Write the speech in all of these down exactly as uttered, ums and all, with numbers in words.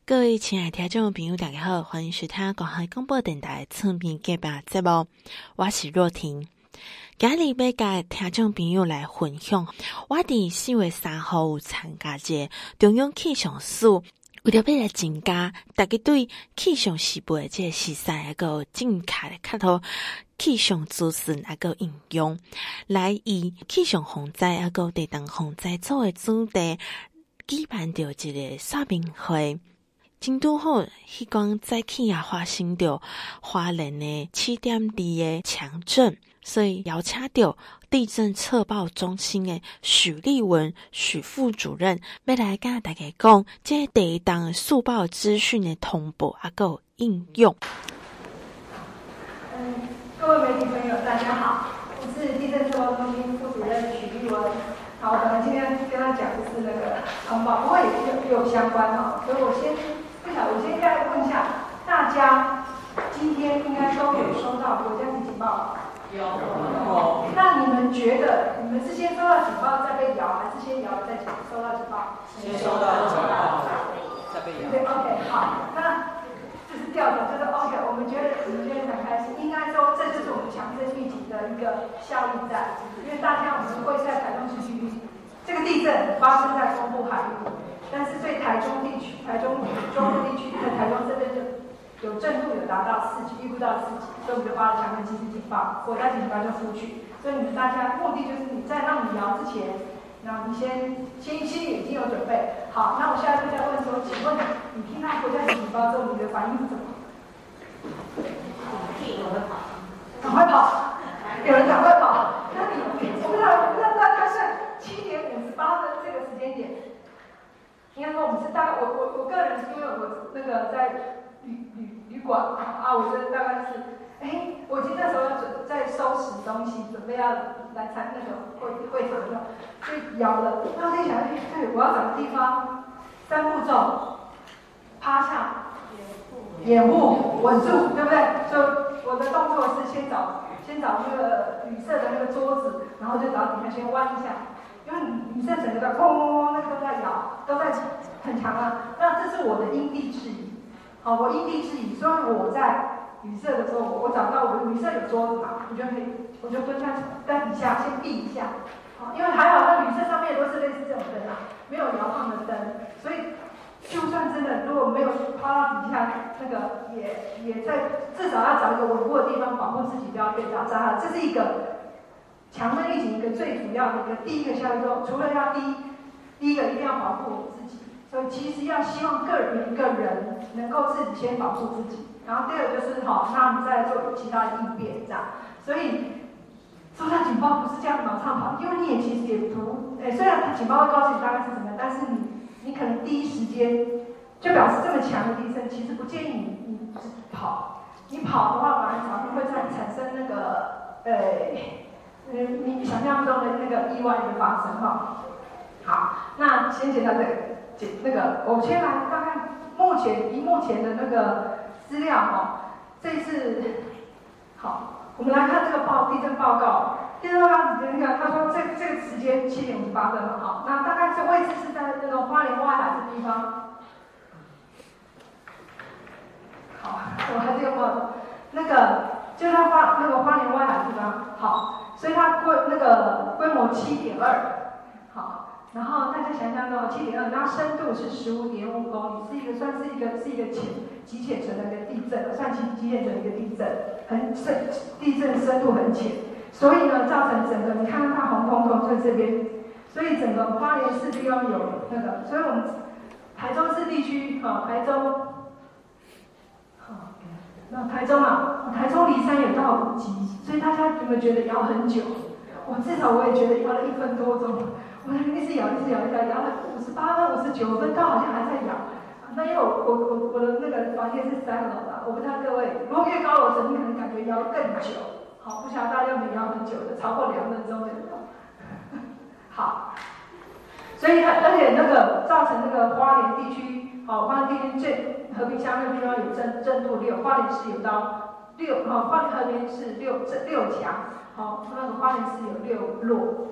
各位亲爱的听众朋友，大家好，欢迎收听广海广播电台村民隔壁节目，我是若婷。今日要甲听众朋友来分享，我伫四月三号有参加一个中央气象署为了要来增加大家对气象时报的这个实在还有正确的较好气象资讯还有应用，来以气象防灾还有地动防灾做的主题，举办着一个说明会。真拄好，迄讲早起也发生着花莲的七点二的强震，所以邀请到地震测报中心的许立文许副主任，要来甲大家讲这地动速报资讯的通报还有应用。 嗯，各位媒体朋友，大家好，我是地震测报中心副主任许立文。好，我本来今天跟他讲的是那个通报，不过也有有相关哈，所以我先。我先再问一下大家，今天应该都有收到国家级警报？有。有。那你们觉得，你们是先收到警报再被摇，还是先摇再收到警报？ 先收到警报，再被摇。 对 ，OK， 好，那这是调查，就是 OK， 我们觉得我们觉得很开心，应该说这就是我们强震预警的一个效益在，因为大家我们会在台中市区，这个地震发生在中部海域。但是对台中地区、台中中部地区在台中这边就有震度有达到四级，预估到四级，所以我们就发了强震即时警报，国家级警报就出去。所以你们大家目的就是你在让你摇之前，那你先先心里已经有准备。好，那我下一步再问说，请问你听到国家级警报之后，你的反应是什么？赶快跑！有人赶快跑！那你我不知道，我不知道大概是七点五十八分这个时间点。应该说我们是大概，我我我个人是因为我那个在旅旅旅馆啊，我觉得大概是，哎，我其实那时候要准在收拾东西，准备要来参那个会会场的时候，就摇了。那我在想，哎，对，我要找个地方，三步骤，趴下，掩护，稳住，对不对？所以我的动作是先找先找那个旅社的那个桌子，然后就找底下先弯一下。因为女生整个在砰砰砰，那个都在摇，都在很强啊。那这是我的因地制宜，好，我因地制宜，所以我在旅社的时候，我找到我旅社有桌子嘛，我就可以，我就蹲下在底下先避一下，好，因为还好那旅社上面都是类似这种灯啊，没有摇晃的灯，所以就算真的如果没有趴到底下，那个也也在至少要找一个稳固的地方保护自己，不要被打扎了，这是一个。强震预警一个最主要的一个第一个效益，除了要第一，第一个一定要保护我自己，所以其实要希望个人一个人能够自己先保护自己，然后第二个就是好，那我们再做其他的应变这样。所以收到警报不是这样马上跑，因为你也其实也不，哎，虽然警报会告诉你大概是什么，但是你你可能第一时间就表示这么强的地震，其实不建议你你跑，你跑的话反而常常会产产生那个呃。嗯，你想象中的那个意外的发生哈。好，那先简单的简那个，我先来看看目前以目前的那个资料哈，这次好，我们来看这个报地震报告。地震报告你看，他说这这个时间七点五十八分嘛，好，那大概这位置是在那个花莲外海的地方。好，我还是有报道，那个就在花那个花莲外海的地方，好。所以它规那个规模七点二，好，然后大家想想到七点二，然后深度是十五点五公里，是一个算是一个是一个浅极浅层的一个地震，算极极浅层的一个地震，很深，地震深度很浅，所以呢，造成整个你看到它红彤彤在这边，所以整个花莲市地方有那个，所以我们台中市地区，好，台中，好，那台中啊，台中离山有到五级。所以大家有没有觉得摇很久？我至少我也觉得摇了一分多钟。我一直摇，一直摇，一直摇，摇了五十八分、五十九分，到好像还在摇。那因为我我我我的那个房间是三楼啦，我不知道各位，如果越高楼层，你可能感觉摇更久。好，不晓得大家有没有摇很久的，超过两分钟的有？好，所以它而且那个造成那个花莲地区，好，花莲地区最和平乡那地方有震震度六，花莲市有到。六，好，花莲河边是六这六强，好，那个花莲市有六弱，好，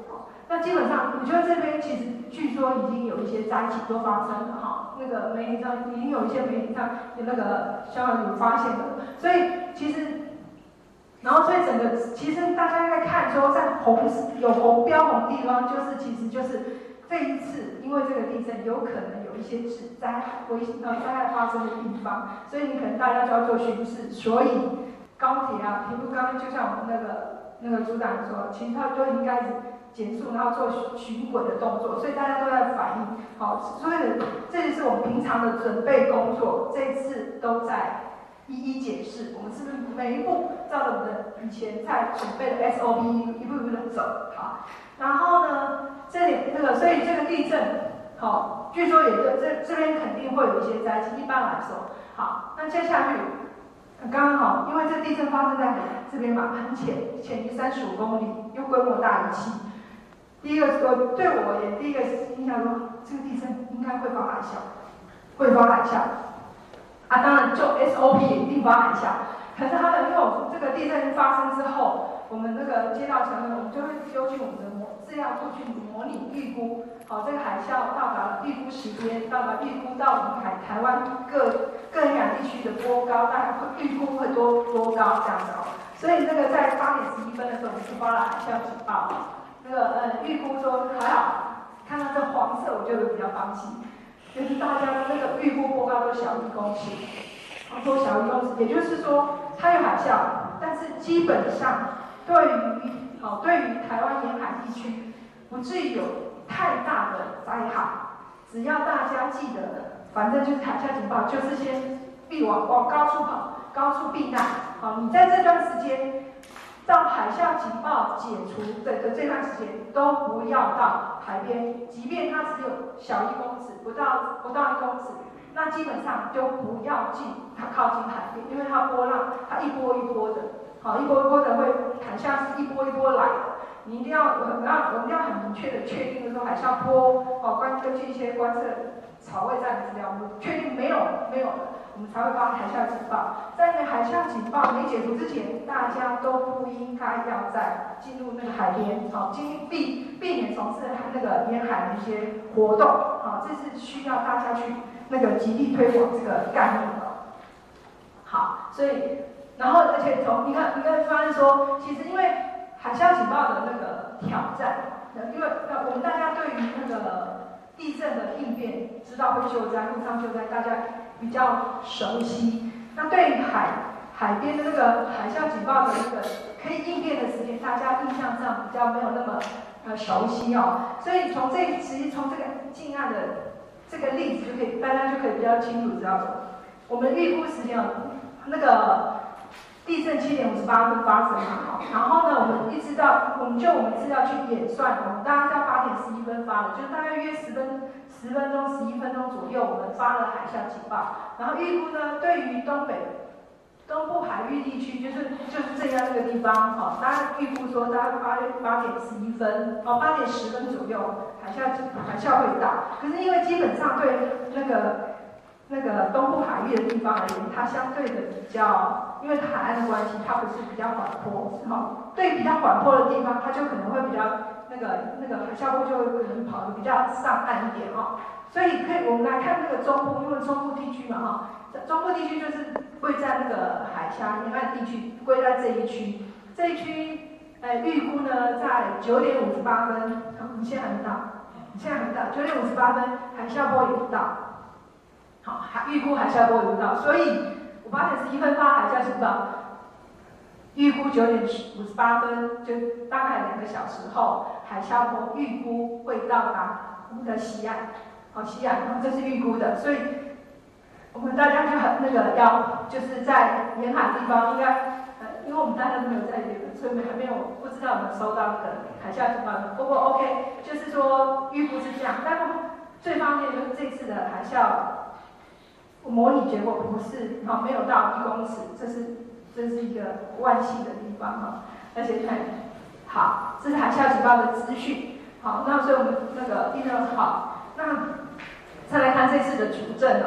那基本上，我觉得这边其实据说已经有一些灾情都发生了哈，那个媒体上已经有一些媒体上有那个消防有发现的，所以其实。然后，所以整个其实大家在看说，在红有红标红地方，就是其实就是这一次，因为这个地震有可能有一些灾灾危呃灾害发生的地方，所以你可能大家就要做巡视。所以高铁啊、铁路刚刚就像我们那个那个组长说，其实它都应该减速，然后做巡轨的动作，所以大家都在反应。好，所以这就是我们平常的准备工作，这一次都在。一一解释，我们是不是每一步照着我们的以前在准备的 S O P 一步一步的走？好，然后呢，这里那个，所以这个地震，好，据说也就这这边肯定会有一些灾情。一般来说，好，那接下去刚刚好，因为这地震发生在这边嘛，很浅，浅于三十五公里，又规模大于七。第一个，我对我也第一个印象说，这个地震应该会发海啸，会发海啸。啊，当然就 S O P 也一定发海啸，可是他们因为我这个地震发生之后，我们那个接到成员，我们就会丢进我们的模资料库去模拟预估，好、哦，这个海啸到达预估时间，到达预估到我们海台湾各各沿海地区的波高，大概会预估会多多高这样子哦。所以那个在八点十一分的时候，我们就发了海啸警报，那个呃预估说还好，看到这黄色我就比较放心。就是大家的那个预估波高都小于一公尺，都小于一公尺，也就是说它有海啸，但是基本上对于好、哦、对于台湾沿海地区不至于有太大的灾害，只要大家记得，反正就是海啸警报，就是先避往往高处跑，高处避难。好，你在这段时间。到海啸警报解除的的这段时间，都不要到海边，即便它只有小一公尺，不到不到一公尺，那基本上就不要进它靠近海边，因为它波浪，它一波一波的，好一波一波的会海啸是一波一波来的，你一定要我们要我们要很明确的确定的说海啸波，哦，关根据一些观测草位站的资料，我们确定没有没有的。我们才会发海啸警报，在那个海啸警报没解除之前，大家都不应该要再进入那个海边，好、哦，尽避避免从事那个沿海的一些活动，好、哦，这是需要大家去那个极力推广这个概念的。好，所以，然后而且从你看，你看发现说，其实因为海啸警报的那个挑战，因为呃我们大家对于那个地震的应变，知道会救灾，路上救灾，大家。比较熟悉，那对于海海边的那个海啸警报的那个可以应变的时间，大家印象上比较没有那么呃熟悉哦。所以从这其实从这个近岸的这个例子就可以，大家就可以比较清楚知道说，我们预估时间哦，那个地震七点五十八分发生嘛，然后呢，我们一直到我们就我们资料去演算，我们大概到八点十一分发的，就是大概约十分。十分钟、十一分钟左右，我们发了海啸警报。然后预估呢，对于东北、东部海域地区，就是就是这样那个地方，哦，大家预估说，大概八八点十一分，哦，八点十分左右，海啸海啸会到。可是因为基本上对那个那个东部海域的地方而言，它相对的比较，因为海岸的关系，它不是比较缓坡，哦，对比较缓坡的地方，它就可能会比较。那个那个海啸波就会可能跑得比较上岸一点哦，所以可以我们来看那个中部，因为中部地区嘛哈，中部地区就是会在那个海峡沿岸地区归在这一区，这一区呃预估呢在九点五十八分，你现在还没到，你现在还没到，九点五十八分海啸波也不到，好，还预估海啸波也不到，所以我八点十一分发海啸警报。预估九点五十八分，就大概两个小时后，海啸波预估会到达我们的西岸，好，西岸，这是预估的，所以我们大家就很那个要就是在沿海地方应该，呃，因为我们大家都没有在这边，所以还没有不知道有没有收到那个海啸警报。不过 OK， 就是说预估是这样，但是最方便就是这次的海啸模拟结果不是好、哦、没有到一公尺，这是。这是一个万幸的地方哈，而且看，好，这是海啸警报的资讯，好，那所以我们那个地震好，那再来看这次的主震哦，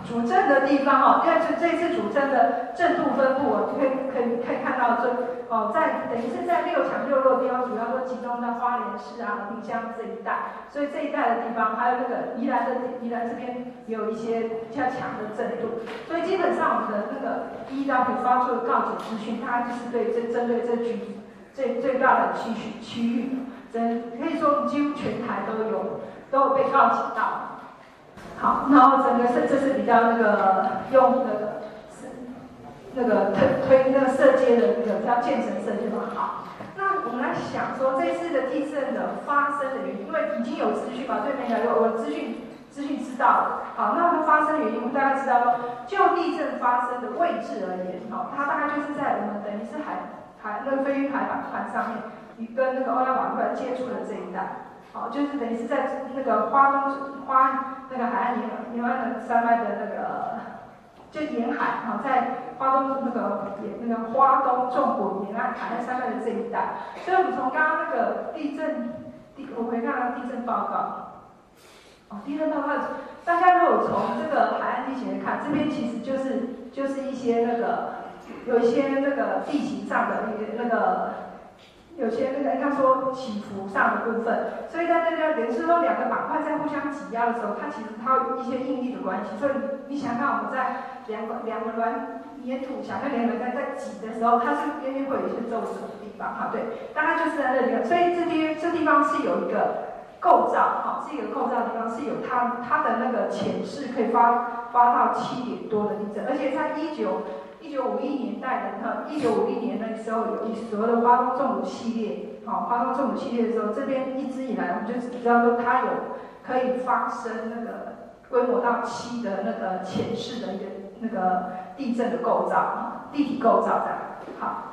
主震的地方哦，因为这这一次主震的震度分布哦，可以可以可以看到这哦，在等于是在六强六弱地方，主要都集中在花莲市啊、滨江这一带，所以这一带的地方，还有那个宜兰的宜兰这边也有一些比较强的震度，所以基本上我们的那个一到可以发出的告解资讯，它就是对这针对这局最最大的区域区域，真可以说几乎全台都有都有被告解到。好，然后整个是这是比较那个用那个那个推推那个射阶的那个比较建成射阶嘛。好，那我们来想说这次的地震的发生的原因，因为已经有资讯嘛，对面有我资讯资讯知道了。好，那它发生原因，我们大概知道说，就地震发生的位置而言，哦，它大概就是在我们等于是海海那个飞鱼海板块上面，跟那个欧亚板块接触的这一带。好，就是等于是在那个花东花那个海岸沿沿岸的山脉的那个，就沿海哈，在花东那个沿那个花东纵谷沿岸海岸山脉的这一带。所以我们从刚刚那个地震地，我回看了地震报告。哦，地震报告，大家如果从这个海岸地形来看，这边其实就是就是一些那个有一些那个地形上的一个那个。有些那个应该说起伏上的部分，所以在这个等于是说两个板块在互相挤压的时候，它其实它有一些应力的关系。所以你想看我们在两个两个轮粘土想象两个在在挤的时候，它是边边会有一些皱褶的地方哈，对，大概就是在那里。所以这地这地方是有一个构造哈，是一个构造的地方是有它它的那个潜势可以发发到七点多的地震，而且在一九。一九五一年代的哈，一九五一年那个时候有所谓的花东纵谷系列，好，花东纵谷系列的时候，这边一直以来我们就知道说它有可以发生那个规模到七的那个潜势的一个那个地震的构造，地体构造的，好。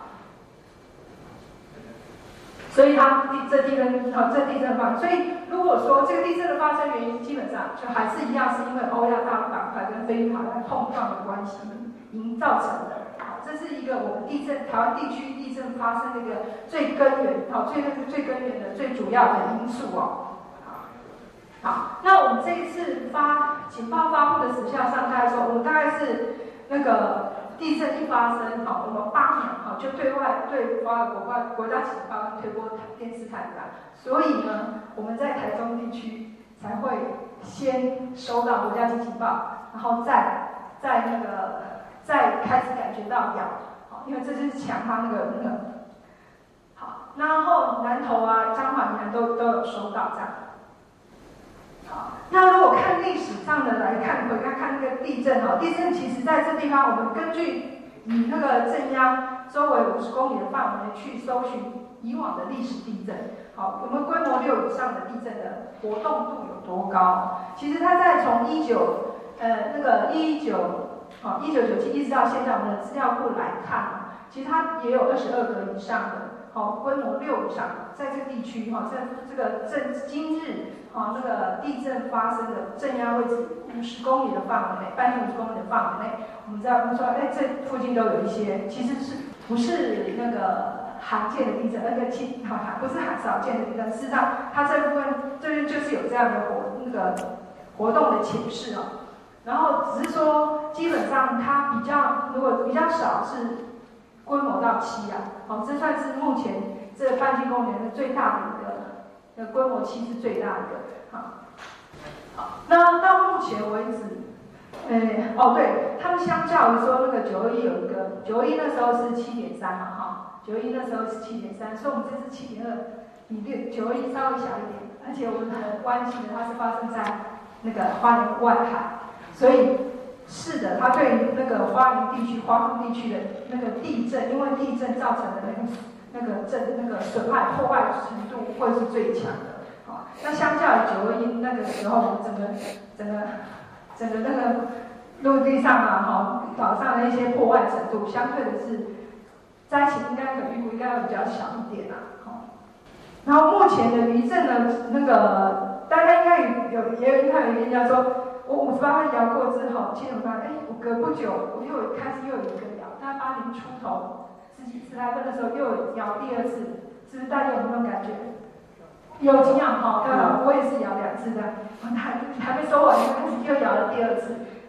所以它地这地震好，这地震发生，所以如果说这个地震的发生原因，基本上就还是一样，是因为欧亚大陆板块跟非海岸碰撞的关系。营造成的，好，这是一个我们地震台湾地区地震发生的一个最根源，好，最那个最根源的最主要的因素哦。好，好，那我们这一次发情报发布的时效上大概说，我们大概是那个地震一发生，好，我们八秒好就对外对发国外国家情报推播电视台的，所以呢，我们在台中地区才会先收到国家级情报，然后再在那个。再开始感觉到痒，好，因为这就是抢它那个那个，好，然后南投啊、彰化、宜兰都都有收到这样。好，那如果看历史上的来看，回看看那个地震哦，地震其实在这地方，我们根据以那个震央周围五十公里的范围去搜寻以往的历史地震，好，我们规模六以上的地震的活动度有多高？其实它在从一九呃那个一九。好，一九九七一直到现在，我们的资料库来看，其实它也有二十二个以上的，好，规模六以上，在这个地区哈，在这个震今日啊那个地震发生的震央位置五十公里的范围内，半径五十公里的范围内，我们在我们说，哎，这附近都有一些，其实是不是那个罕见的地震，那个其好不是很少见的地震，事实上它这部分这就是有这样的活那个活动的潜势哦。然后只是说，基本上它比较，如果比较少是规模到七啊，好，这算是目前这个半径公园的最大的一个，呃，规模七是最大的，好，好，那到目前为止，呃，哦对，他们相较于说那个九二一有一个，九二一那时候是七点三嘛，哈，九二一那时候是七点三，所以我们这次七点二，比六九二一稍微小一点，而且我们很关心的，它是发生在那个花莲外海。所以是的，它对那个花莲地区、花东地区的那个地震，因为地震造成的那个那个震那个损害破坏程度会是最强的。好，那相较于九二一那个时候，整个整个整个那个陆地上啊，哈，岛上的一些破坏程度，相对的是灾情应该可预估应该会比较小一点啊。好，然后目前的余震呢，那个大家应该有也有应该有人家说。我五十八分摇过之后，七点半，哎，我隔不久，我又开始又有一个摇，大概八点出头，十几十来分的时候又摇第二次，是不是大家有没有感觉？有经验哈，对吧？我也是摇两次的，还还没收完，就开始又摇了第二次。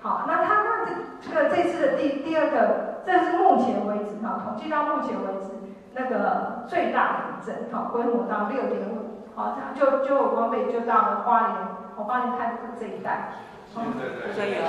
好，那它那这这个这次的第第二个，这是目前为止哈，统计到目前为止那个最大的地震，哈，规模到六点五，好，这样就就往北就到了花莲，我花莲泰鲁这一带。 加油！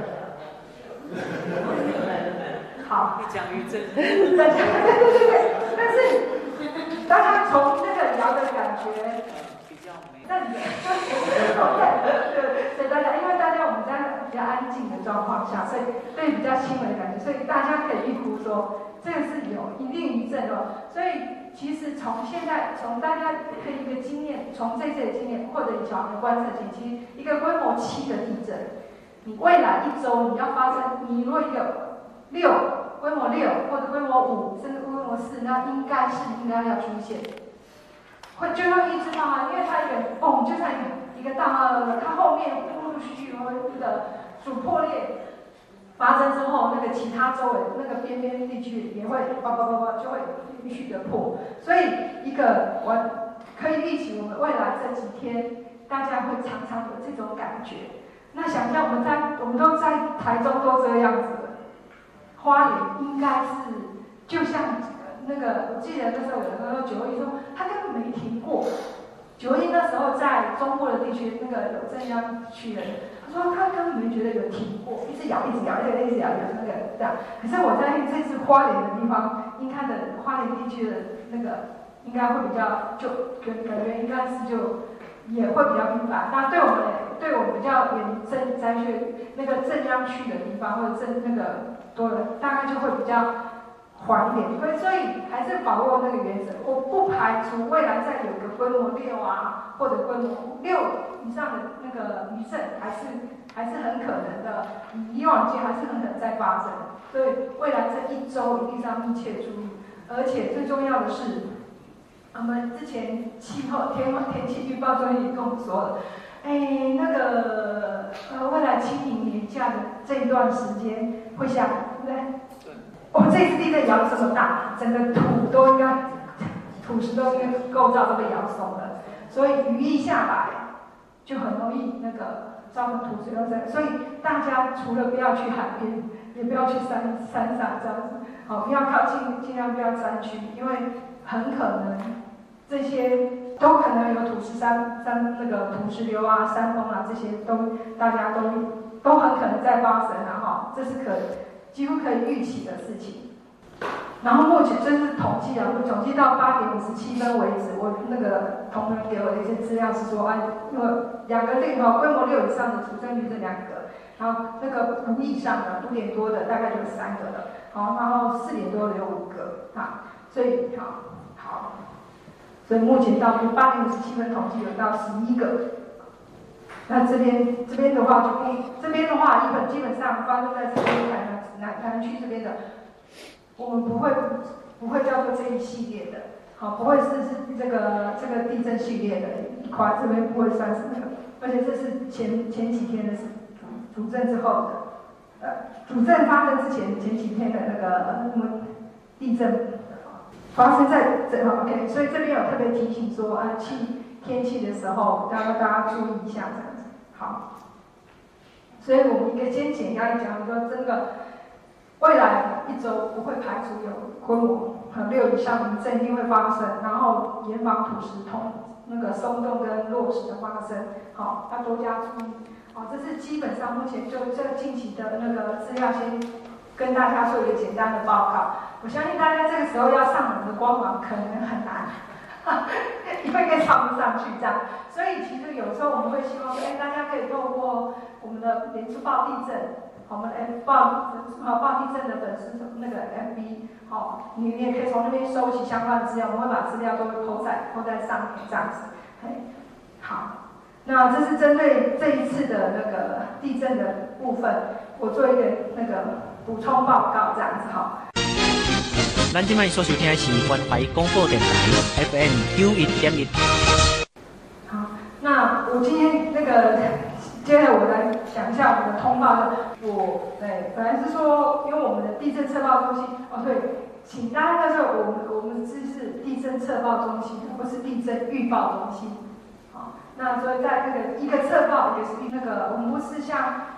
好， 越讲越正。 大家对对对对，但是大家从那个摇的感觉。那你，对对对，大家，因为大家我们在比较安静的状况下，所以对比较轻微的感觉，所以大家可以预估说，这个是有一定余震哦。所以其实从现在，从大家可以一个经验，从这次的经验或者以前的观测经验，其实一个规模七的地震，你未来一周你要发生，你如果一个六规模六或者规模五，甚至规模四，那应该是应该要出现。会就会一直到啊，因为它一个嘣，就像一个大呃，它后面陆陆续续和那个主破裂发生之后，那个其他周围那个边边地区也会叭叭叭叭就会继续的破，所以一个我可以预期我们未来这几天大家会常常有这种感觉。那想象我们在我们都在台中都这样子了，花莲应该是就像。那个，我记得那时候有人说九一说他根本没停过。九一那时候在中部的地区，那个有震央区人，他说他根本没觉得有停过，一直摇，一直摇，一直一直摇，摇那个这样。可是我在这次花莲的地方，应该的花莲地区的那个应该会比较，就感感觉应该是就也会比较频繁。那对我们对我们比较远震灾区那个震央区的地方，或者震那个多了，大概就会比较。缓一点，所以所以还是把握那个原则。我不排除未来再有个规模六啊，或者规模六以上的那个余震，还是还是很可能的。以往经还是很可能再发生。所以未来这一周一定要密切注意。而且最重要的是，我们之前气候天天气预报中心也跟我们说了，哎，那个呃未来清明年假的这一段时间会下雨，对不对？我们、哦、这次地震摇这么大，整个土都应该土石都应该构造都被摇松了，所以雨一下来就很容易那个造成土石流水。所以大家除了不要去海边，也不要去山山上这样子，好、哦，不要靠近，尽量不要山区，因为很可能这些都可能有土石山山那个土石流啊、山崩啊这些都大家都都很可能在发生啊，哈、哦，这是可。几乎可以预期的事情。然后目前这是统计啊，我统计到八点五十七分为止，我那个同仁给我的一些资料是说，哎，那个两个六哈规模六以上的主震余震两个，然后那个五以上的五点多的大概就三个了，好，然后四点多的有五个啊，所以好好，所以目前到八点五十七分统计有到十一个。那这边这边的话就不，这边的话一本基本上发生在这边台南南台南区这边的，我们不会不会叫做这一系列的，好，不会是是这个这个地震系列的一块，这边不会算是那个，而且这是前前几天的是主主震之后的，呃，主震发生之前前几天的那个什么地震发生在这 ，OK， 所以这边有特别提醒说啊气。天气的时候，大家大家注意一下，这样子好。所以我们一个先简要讲，说真的，未来一周不会排除有规模和六以上余震一定会发生，然后严防土石通那个松动跟落石的发生，好，要多加注意。好，这是基本上目前就这近期的那个资料，先跟大家做一个简单的报告。我相信大家这个时候要上我们的官网可能很难。因为跟上不上去这样，所以其实有时候我们会希望说，哎，大家可以透过我们的脸书报地震，我们的 F 报好报地震的粉丝那个 F B， 好，你你也可以从那边收集相关资料，我们会把资料都会 po 在 po 在上面这样子。好，那这是针对这一次的那个地震的部分，我做一个那个补充报告这样子哈。 咱今摆所收听的是关怀广播电台 F M 九一点一。 好，那我今天那个，接着我来讲一下我们的通报。我对，本来是说，因为我们的地震测报中心，哦对，请大家那时候我们我们这是地震测报中心，不是地震预报中心。好，那所以在那个一个测报也是那个，我们不是像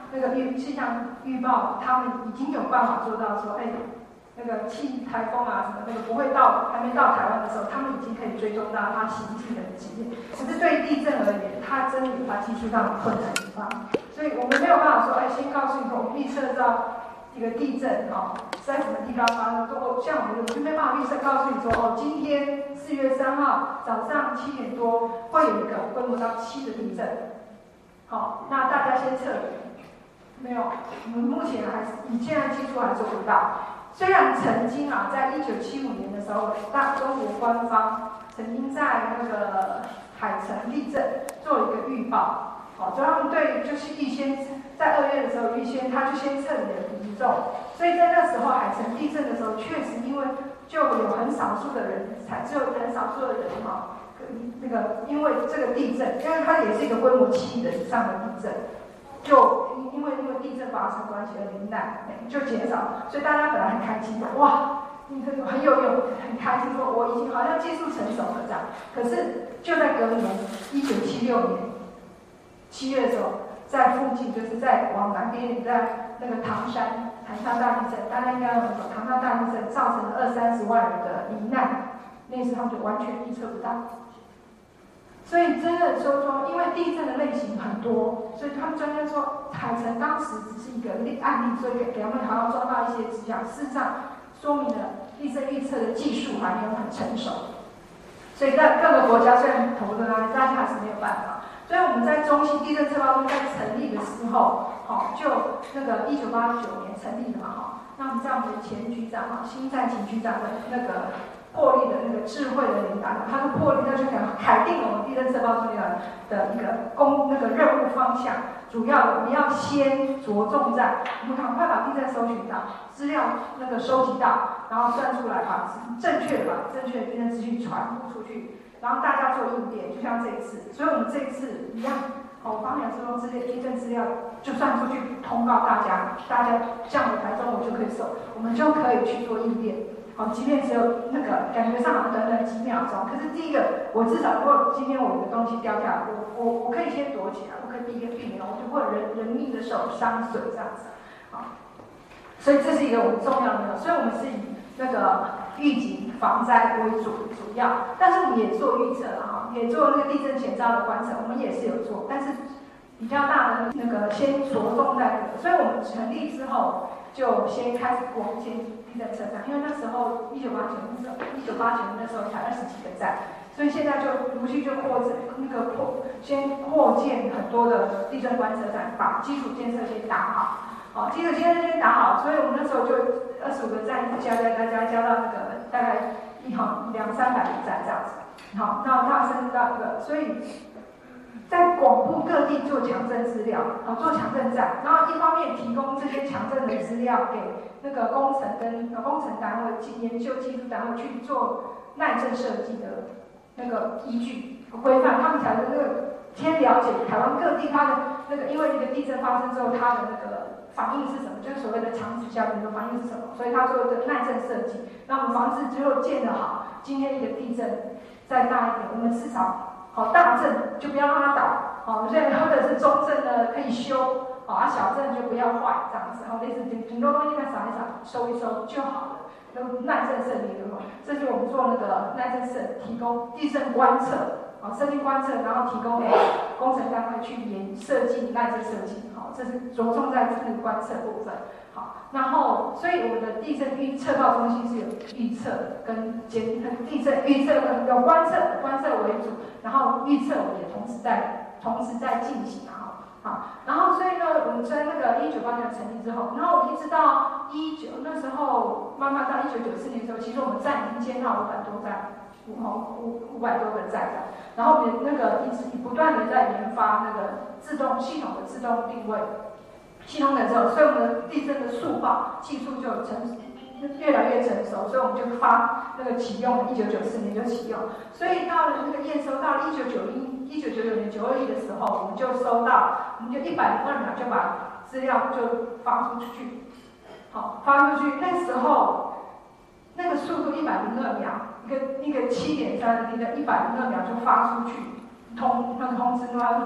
那个预气象预报，他们已经有办法做到说，哎，那个气台风啊什么那个不会到，还没到台湾的时候，他们已经可以追踪到它行进的经验。只是对地震而言，它真的有它技术上的困难地方，所以我们没有办法说，哎，先告诉你说，我们预测到一个地震哦，在什么地方发生。我像我们就没办法预测告诉你说，哦，今天四月三号早上七点多会有一个规模到七的地震。好，那大家先测量。没有，我们目前还是以现在技术还做不到。虽然曾经啊，在一九七五年的时候，大中国官方曾经在那个海城地震做了一个预报，好，所以他们对就是预先在二月的时候预先他就先测你的比重，所以在那时候海城地震的时候，确实因为就有很少数的人才只有很少数的人哈，那个因为这个地震，因为它也是一个规模七的以上的地震。就因为因为地震发生关系而罹难，就减少，所以大家本来很开心的，哇，你很很有用，很开心说我已经好像技术成熟了这样。可是就在隔年，一九七六年七月的时候，在附近就是在往南边，在那个唐山唐山大地震，大家应该有听过，唐山大地震造成了二三十万人的罹难，那时他们就完全预测不到。所以真的说说，因为地震的类型很多，所以他们专家说，海城当时只是一个案例，所以给给他们还要抓到一些指标。事实上，说明了地震预测的技术还没有很成熟。所以在各个国家虽然投的啊，大家还是没有办法。所以我们在中心地震测报中在成立的时候，好，就那个一九八九年成立的嘛，哈。那我们在我们的前局长哈，新战前局长的那个。魄力的那个智慧的领导，他的魄力，他就凯定了我们地震测报中的的一个工那个任务方向。主要的，我们要先着重在我们赶快把地震搜寻到，资料那个收集到，然后算出来，把正确的把正确的地震资讯传播出去，然后大家做应变，就像这一次。所以我们这一次一样，哦，方两之中之类地震资料就算出去通告大家，大家这样的台中我就可以搜，我们就可以去做应变。好，即便只有那个感觉上好像短短几秒钟，可是第一个，我至少如果今天我有个东西掉下来，我我我可以先躲起来，我可以第一个避免，我就不会人人命的受伤损这样子。好，所以这是一个我们重要的，所以我们是以那个预警防灾为主主要，但是我们也做预测了哈，也做那个地震前兆的观测，我们也是有做，但是比较大的那个先着重在这个，所以我们成立之后就先开始广建地震测站，因为那时候一九八九年的时候，一九八九年的时候才二十几个站，所以现在就陆续就扩那个扩先扩建很多的地震观测站，把基础建设先打好。好，基础建设先打好，所以我们那时候就二十五个站加加加加加到那个大概一好两三百个站这样子。好，那它甚至到那个，所以在广布各地做强震资料，好做强震站，然后一方面提供这些强震的资料给那个工程跟工程单位、研究技术单位去做耐震设计的那个依据规范，他们才能那个先了解台湾各地它的那个，因为一个地震发生之后，它的那个反应是什么，就是所谓的长指效应的反应是什么，所以它做一个耐震设计，那我们房子只有建得好，今天一个地震再大一点，我们至少。好，大震就不要让它倒，好，所以或者是中震呢可以修，好，啊小震就不要坏，这样子，然后类似挺挺多东西再扫一扫，收一收就好了。那耐震设计的话，这是我们做那个耐震设提供地震观测，好，设计观测，然后提供给工程单位去研设计耐震设计，好，这是着重在这个观测部分。好，然后所以我们的地震预测报中心是有预测跟监地震预测跟有观测观测为主，然后预测我们也同时在同时在进行啊，好，然后所以呢，我们在那个一九八九年成立之后，然后一直到一九那时候慢慢到一九九四年的时候，其实我们站已经建到五百多站，五五五百多个站的，然后我们那个一直不断的在研发那个自动系统的自动定位。系统的时候，所以我们的地震的速报技术就成越来越成熟，所以我们就发那个启用，一九九四年就启用，所以到了那个验收到了一九九一、一九九九年九二一的时候，我们就收到，我们就一百零二秒就把资料就发出去，好，发出去，那时候那个速度一百零二秒，一个一个七点三的地震，一百零二秒就发出去，通那个通知发出去。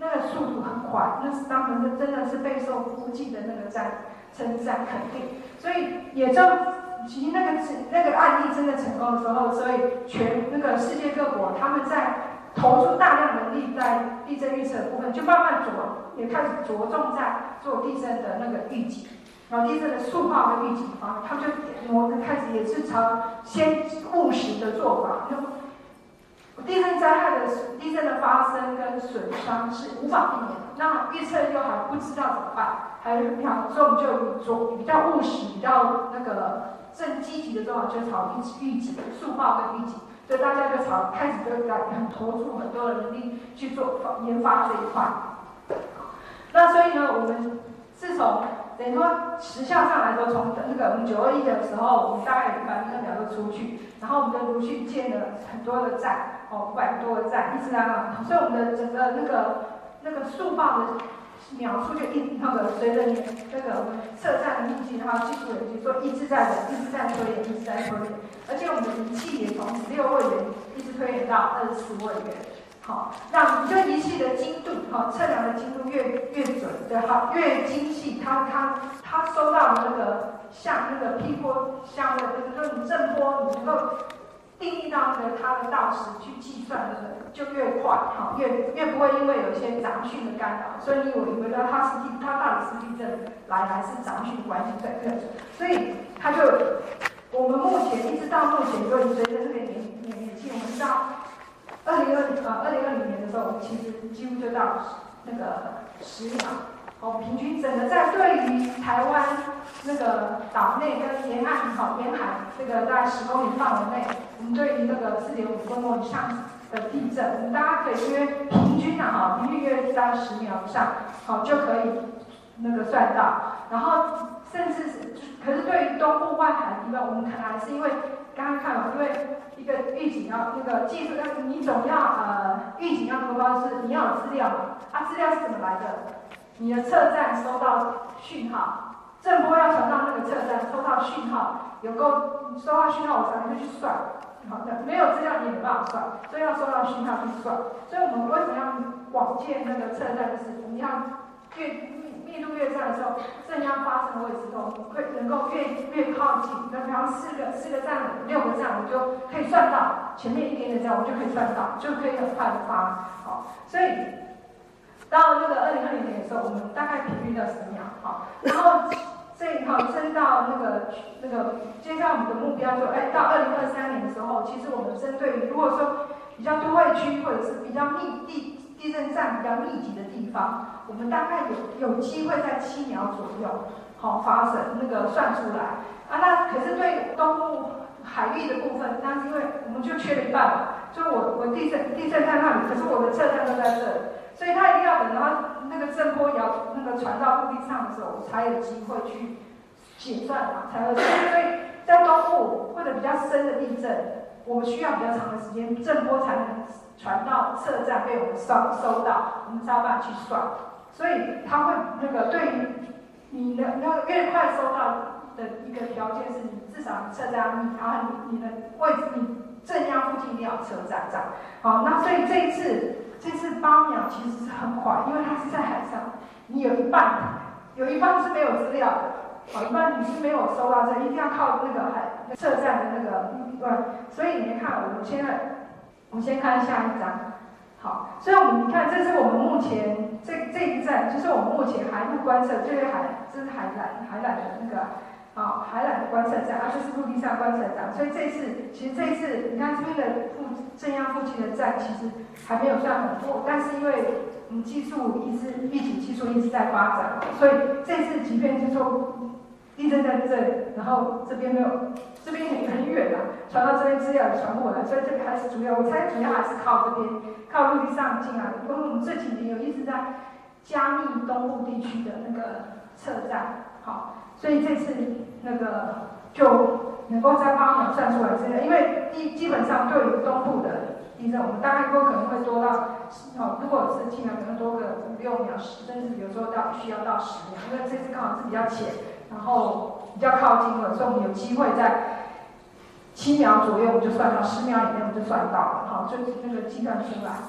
那个速度很快，那是当时是真的是备受国际的那个赞称赞肯定，所以也就其实那个那个案例真的成功的时候，所以全那个世界各国他们在投入大量人力在地震预测的部分，就慢慢着也开始着重在做地震的那个预警。然后地震的速报跟预警方面，他们就我们开始也是朝先务实的做法。地震灾害的地震的发生跟损伤是无法避免的，那预测又还不知道怎么办，还是比较，所以我们就做比较务实、比较那个正积极的做法，就朝预警、速报跟预警，所以大家就朝开始就在很投入很多的人力去做研发这一块。那所以呢，我们自从等于说时效上来说，从那个我们九二一的时候，我们大概有百分之两都出去，然后我们就陆续建了很多的站，哦，五百多个站，一直在那，所以我们的整个那个那个速报的描述就一那个随着你那个我们测站的密集，还有技术累积，说一直在的，一直在推演，一直在推演，而且我们的仪器也从十六位元一直推演到二十四位元。好，那就仪器的精度，好，测量的精度越越准，对，好，越精细，它它它收到的那个像那个 P 波像的那个就是震波，你能够定义到那个它的到时去计算的就越快，好，越越不会因为有一些杂讯的干扰，所以你以为到它是地它到底是地震来还是杂讯的关系对对，所以它就我们目前一直到目前，就随着这个年年年纪，我们知道。二零二零呃，二零二零年的时候，我们其实几乎就到那个十秒，哦，平均整个在对于台湾那个岛内跟沿岸好沿海这个大概十公里范围内，我们对于那个四点五公摩以上的地震，我们大家可以约平均啊哈，平均约在十秒以上，好就可以那个算到，然后甚至是，可是对于东部外海的地方，我们可能还是因为刚刚看了，因为。一个预警要那个技术要你总要呃预警要多高是你要有资料嘛，啊资料是怎么来的？你的测站收到讯号，震波要传到那个测站收到讯号，有够收到讯号我才能去算，好的没有资料你也没办法算，所以要收到讯号去算。所以我们为什么要广建那个测站？就是我们要越密度越大的时候，震央发生的位置都会能够越越靠近。那比方四个四个站、六个站，我就可以算到前面一点点站，我就可以算到，就可以很快的发。好，所以到那个二零二零年的时候，我们大概平均到十秒。好，然后这一套升到那个那个，接下来我们的目标说，哎，到二零二三年的时候，其实我们针对于如果说比较都会区或者是比较密地。地震站比较密集的地方，我们大概有有机会在七秒左右，好、哦、发生那个算出来啊。那可是对东部海域的部分，那是因为我们就缺了一半嘛，就我我地震地震在那里，可是我的测站都在这里，所以它一定要等到那个震波摇那个传到陆地上的时候，我才有机会去解算嘛，才会算。所以在东部或者比较深的地震，我们需要比较长的时间，震波才能。传到测站被我们收收到，我们才有办法去算，所以它会那个对于你的那个越快收到的一个条件是你至少你测站密，然后你你的位置你正央附近一定要车站站。好，那所以这一次这次八秒其实是很快，因为它是在海上，你有一半有一半是没有资料的，好，一半你是没有收到这，一定要靠那个海测站的那个呃，所以你看我们现在。我们先看下一张，好，所以我们你看，这是我们目前这这一站，就是我们目前海陆观测，这是海，这是海缆海缆的那个，好，海缆的观测站，啊，这是陆地上观测站，所以这次其实这一次，你看这边的附正央附近的站，其实还没有算很多，但是因为我们技术一直预警技术一直在发展，所以这次即便是说。地震在这里，然后这边没有，这边很很远啊，传到这边资料也传不过来，所以这个还是主要，我猜主要还是靠这边，靠陆地上进来。因为我们这几年有一直在加密东部地区的那个测站，好，所以这次那个就能够在八秒算出来这个，因为基基本上对于东部的地震，我们大概都可能会多到，哦，如果是七秒，可能多个五六秒，甚至有时候到需要到十秒，因为这次刚好是比较浅。然后比较靠近了，所以我们有机会在七秒左右，我们就算到十秒以内，我们就算到了，好，就那个计算出来。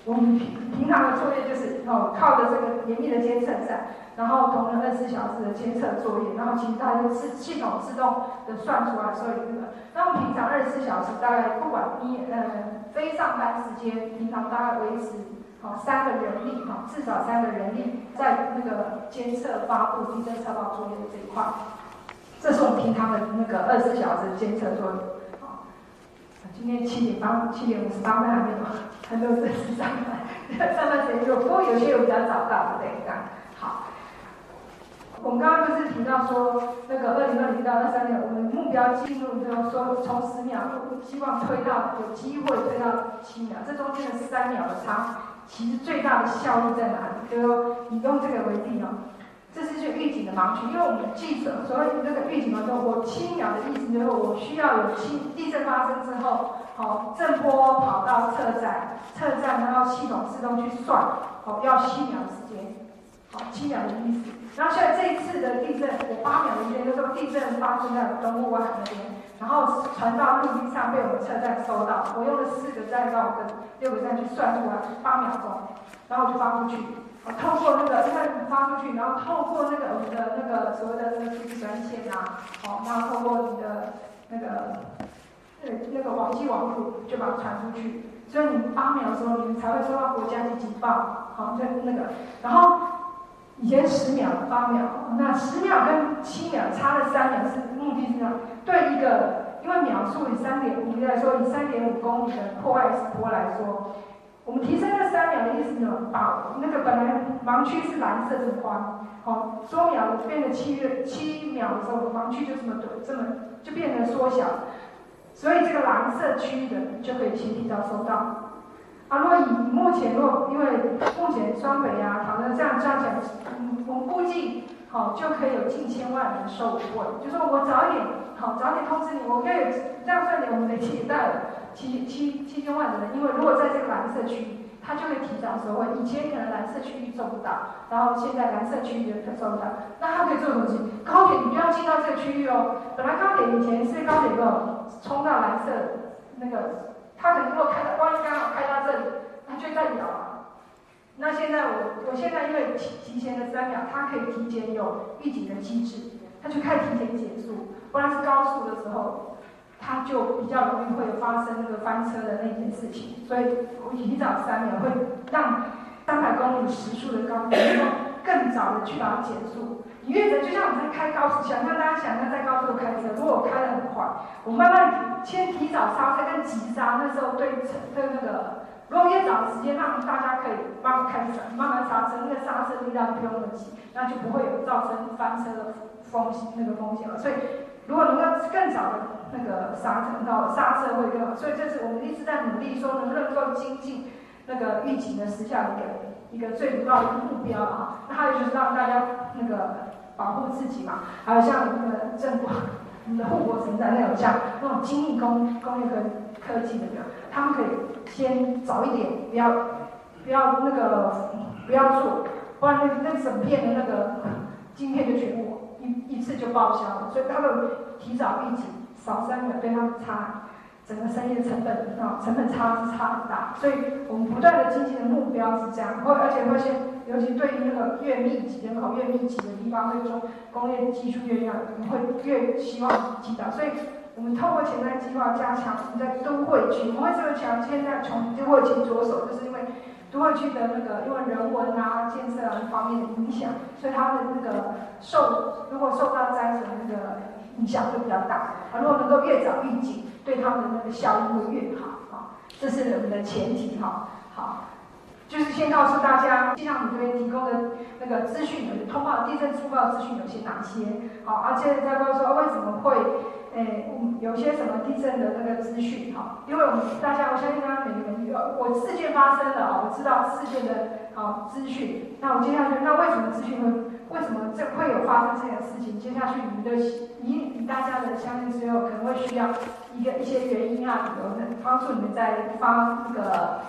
我们平平常的作业就是哦，靠着这个严密的监测站，然后同仁二十四小时的监测作业，然后其实它就自系统自动的算出来，所以那个，那我们平常二十四小时大概不管你呃非上班时间，平常大概维持好、哦、三个人力哈、哦，至少三个人力在那个监测发布地震测报作业的这一块，这是我们平常的那个二十四小时监测作业。今天七点八七点五十八分还没有，还没有正式上班，上班时间有，不过有些有比较早到，对，这样好。我们刚刚就是提到说，那个二零二零到二三年，我们目标进入就是说从十秒，希望推到有机会推到七秒，这中间的三秒的差，其实最大的效益在哪里？就是说，你用这个为例哦。这是就预警的盲区，因为我们记者所谓这个预警盲区，我七秒的意思就是我需要有七地震发生之后，好、哦、震波跑到测站，测站然后系统自动去算，好、哦、要七秒的时间，好、哦、七秒的意思。然后现在这一次的地震，我八秒的时间，就是说地震发生在东部湾海那边，然后传到陆地上被我们测站收到，我用了四个站到跟六个站去算出来八秒钟，然后我就发出去。透过那个，因为发出去，然后透过那个我们的那个所谓的那个数据专线啊，好、哦，然后透过你的那个那那个网际网络就把它传出去，所以你八秒的时候，你们才会收到国家级警报，好、哦，就那个，然后以前十秒、八秒，那十秒跟七秒差了三秒，是目的是这样，对一个，因为秒数以三点五来说，以三点五公里的破坏波来说。我们提升了三秒的意思呢，把那个本来盲区是蓝色这么宽，好、哦，缩秒变成七月七秒的时候，盲区就这么短，这么就变成缩小，所以这个蓝色区域的就可以先提早收到。啊，如果以目前如果因为目前双北啊，好像这样加起来，嗯，我们估计好、哦、就可以有近千万人受惠，就说我早一点好、哦、早点通知你，我可以这样算点，我们得期待了。七七七千万的人，因为如果在这个蓝色区域，他就会提早收惠。以前可能蓝色区域做不到，然后现在蓝色区域就收不到。那他可以做什么事情？高铁你就要进到这个区域哦。本来高铁以前是高铁给我冲到蓝色那个，他可能如果开到，万一刚好开到这里，他就在摇啊。那现在我我现在因为提提前的三秒，它可以提前有预警的机制，它就开始提前减速，不然是高速的时候。它就比较容易会有发生那个翻车的那件事情，所以我提早三秒会让三百公里时速的高速能够更早的去把它减速。你越早，就像我们在开高速，想象大家想象在高速开车，如果我开得很快，我慢慢先提早刹车跟急刹，那时候对对那个，如果越早的时间让大家可以慢慢开始慢慢刹车，那个刹车力量不用那么急，那就不会有造成翻车的风险那个风险了。所以如果能够更早的那个刹车，到刹车会更好，所以这是我们一直在努力说能不能够精进那个预警的时效一个一个最主要的目标啊。那还有就是让大家那个保护自己嘛，还有像那个政府、我们的护国神山那种像那种精密工工业科科技的那种，他们可以先早一点，不要不要那个不要做，不然那那整片的那个晶片就全部。一一次就报销了，所以他们提早预警，少三秒对他们差整个生意的成本啊，成本差是差很大。所以我们不断的经济的目标是这样，会而且会先，尤其对于那个越密集人口越密集的地方，会说工业技术越要，我们会越希望提早。所以我们透过前瞻计划加强我们在都会区，我们会这么强，现在从都会区着手，就是因为。都会区的那个，因为人文啊、建设啊方面的影响，所以它的那个受，如果受到灾损那个影响会比较大。啊，如果能够越早预警，对他们的那个效益会越好啊。这是我们的前提哈。好，就是先告诉大家，气象局这边提供的那个资讯，有通报地震速报资讯有些哪些？好，而且再告诉说为什么会。诶，嗯，有些什么地震的那个资讯哈，因为我们大家，我相信大家每个人有，我事件发生了啊，我知道事件的啊资讯，那我接下去，那为什么资讯会，为什么这会有发生这样的事情？接下去你们的以以大家的相信之后，可能会需要一个一些原因啊，理由的帮助你们在发那个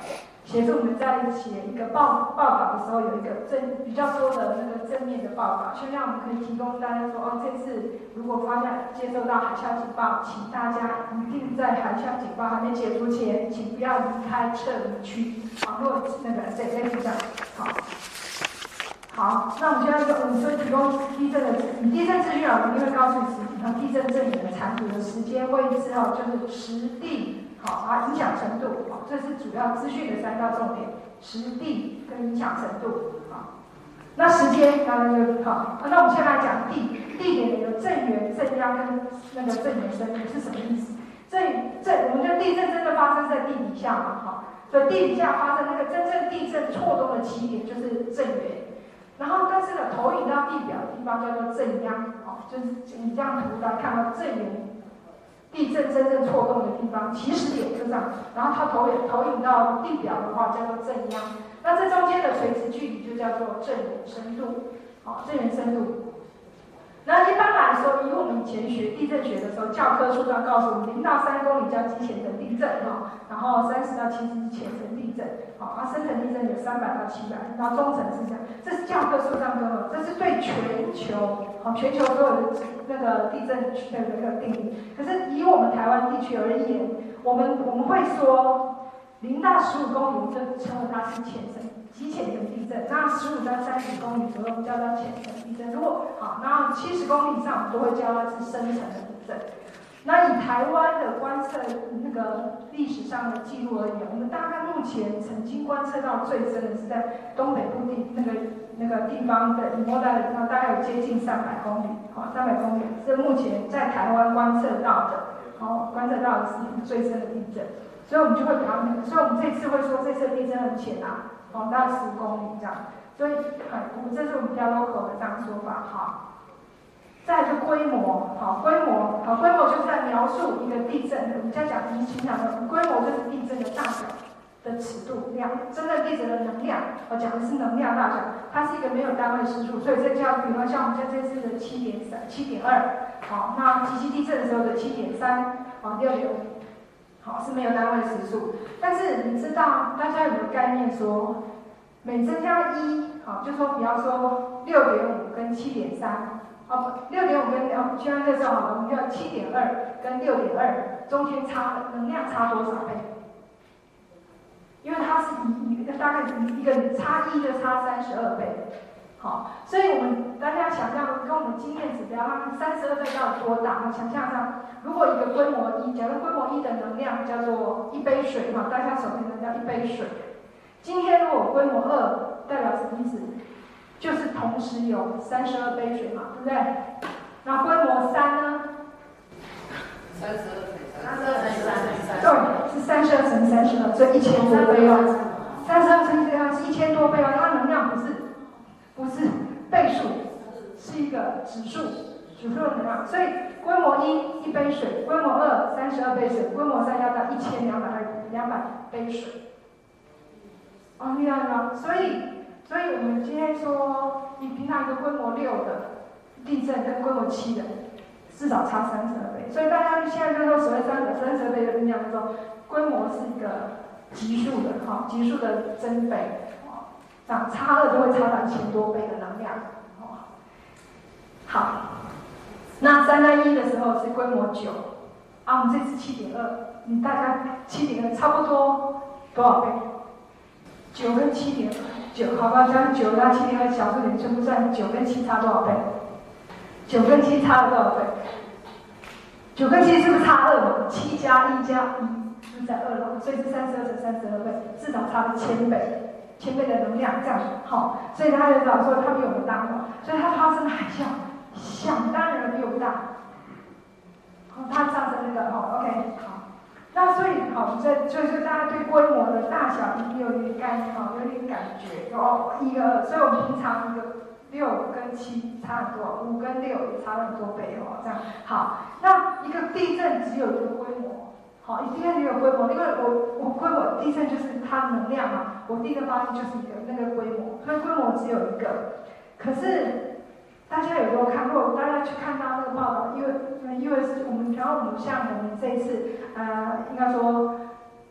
协助我们在写一个报报道的时候，有一个正比较多的那个正面的报道，就让我们可以提供大家说，哦，这次如果发现接收到海啸警报，请大家一定在海啸警报还没解除前，请不要离开撤离区。好，如果那个对类似这样，好。好，那我们现在就我们就提供地震的，你地震资讯啊，我们一定会告诉你实际上地震震源的残图的时间、位置哈，就是时地，好啊，影响程度，好，这是主要资讯的三大重点：时地跟影响程度，好。那时间当然就好，那我们先来讲地，地点有震源、震央跟那个震源深度是什么意思？震震，我们的地震真的发生在地底下嘛，哈，所以地底下发生那个真正地震错动的起点就是震源。然后，但是呢，投影到地表的地方叫做震央，哦，就是你这样图来看到震源，地震真正错动的地方起始点就这样，然后它投影投影到地表的话叫做震央，那这中间的垂直距离就叫做震源深度，哦，震源深度。那一般来说，以我们以前学地震学的时候，教科书上告诉我们，零到三公里叫基前层地震，哈，然后三十到七十是浅层地震，好，啊，深层地震有三百到七百，然后中层是这样，这是教科书上跟我，这是对全球，好，全球所有的那个地震区的一个定义。可是以我们台湾地区而言，我们我们会说，零到十五公里我们就称为它是浅层。极浅层地震，那十五到三十公里左右我们叫它浅层地震。如果好，然后七十公里以上我们都会叫它是深层的地震。那以台湾的观测那个历史上的记录而言，我们大概目前曾经观测到最深的是在东北部地那个那个地方的以莫代的地方，大概有接近三百公里，好，三百公里是目前在台湾观测到的，好，观测到的是最深的地震。所以我们就会比较那个，所以我们这次会说这次的地震很浅啊。哦，大概十五公里这样，所以，哎，我们这是我们比较 local 的这样说法，好。再来就规模，好，规模，好，规模就是在描述一个地震的，我们在讲我们平常的规模就是地震的大小的尺度量，真正地震的能量，我讲的是能量大小，它是一个没有单位实数，所以这叫，比方像我们在这次的七点三、七点二，好，那极其地震的时候的七点三，好，六点五。好，是没有单位实数，但是你知道大家有没有概念说，每增加一，好，就说比方说六点五跟七点三，哦，六点五跟哦，现在就好了，我们叫七点二跟六点二中间差能量差多少倍？因为它是以一个大概一个差一就差三十二倍。好，所以我们大家想象跟我们经验指标，它三十二倍到底多大？我想象上，如果一个规模一，假如规模一的能量叫做一杯水哈，大家手边的叫一杯水。今天如果规模二，代表什么意思？就是同时有三十二杯水嘛，对不对？那规模三呢？ 三十二乘三十二乘三， 对，是三十二乘三十二，所以一千多倍哦。三十二乘三十二是一千多倍哦，它能量不是。不是倍数，是一个指数，指数的能量。所以规模一一杯水，规模二三十二杯水，规模三要到一千两百二两百杯水。哦，明白吗？所以，所以我们今天说，你平常一个规模六的地震跟规模七的，至少差三十二倍。所以大家现在就说所谓三三十二倍的能量，说规模是一个级数的，哈，级数的增倍。差二就会差到一千多倍的能量，哦，好，那三到一的时候是规模九，啊，我们这次七点二，你大家七点二差不多多少倍？九跟七点九，好吧，将九到七点二小数点全部算，九跟七差多少倍？九跟七差了多少倍？九跟七是不是差二嘛？七加一加一是不是在二了？所以是三十二乘三十二倍，至少差了千倍。千倍的能量，这样好，所以他就找说它比我们大嘛，所以它发生的海啸，想当然比我们大。好，它上升那个哦 ，OK， 好，那所以好，这就是大家对规模的大小一定有点概念哈，有点感觉哦，一个二，所以我们平常一个六跟七差很多，五跟六也差很多倍哦，这样好，那一个地震只有一个规模。好，地震只有规模，因为我我规模地震就是它的能量嘛，我地震发生就是一个那个规模，所以规模只有一个。可是大家有没有看过？大家去看到那个报道，因为因为是我们，然后我们像我们这一次呃，应该说